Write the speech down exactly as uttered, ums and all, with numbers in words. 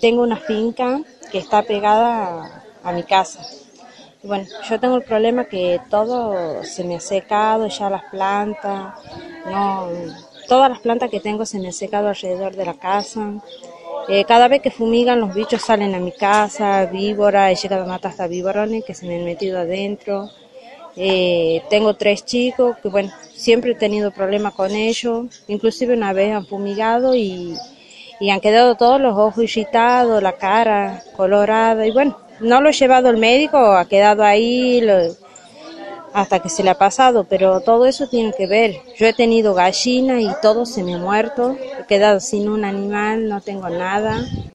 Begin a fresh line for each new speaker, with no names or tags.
tengo una finca que está pegada a, a mi casa. Y bueno, yo tengo el problema que todo se me ha secado, ya las plantas, no, todas las plantas que tengo se me han secado alrededor de la casa. Eh, cada vez que fumigan los bichos salen a mi casa, víboras, he llegado a matar hasta víborones que se me han metido adentro. Eh, tengo tres chicos que bueno, siempre he tenido problemas con ellos, inclusive una vez han fumigado y, y han quedado todos los ojos irritados, la cara colorada y bueno, no lo he llevado al médico, ha quedado ahí lo, hasta que se le ha pasado, pero todo eso tiene que ver. Yo he tenido gallinas y todo se me ha muerto, he quedado sin un animal, no tengo nada.